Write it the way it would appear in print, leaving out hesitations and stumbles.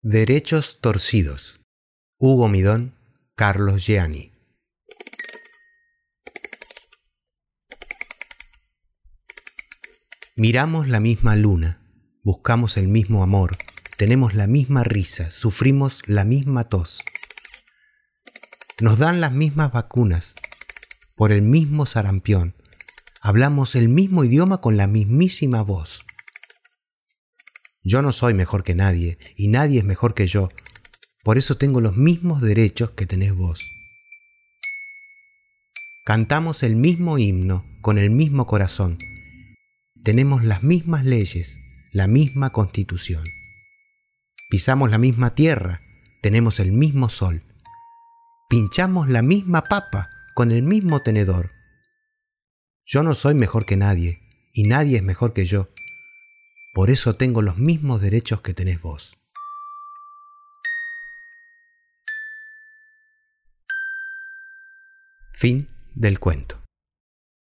Derechos torcidos. Hugo Midón, Carlos Gianni. Miramos la misma luna, buscamos el mismo amor, tenemos la misma risa, sufrimos la misma tos. Nos dan las mismas vacunas, por el mismo sarampión, hablamos el mismo idioma con la mismísima voz. Yo no soy mejor que nadie, y nadie es mejor que yo, por eso tengo los mismos derechos que tenés vos. Cantamos el mismo himno, con el mismo corazón. Tenemos las mismas leyes, la misma constitución. Pisamos la misma tierra, tenemos el mismo sol. Pinchamos la misma papa, con el mismo tenedor. Yo no soy mejor que nadie, y nadie es mejor que yo. Por eso tengo los mismos derechos que tenés vos. Fin del cuento.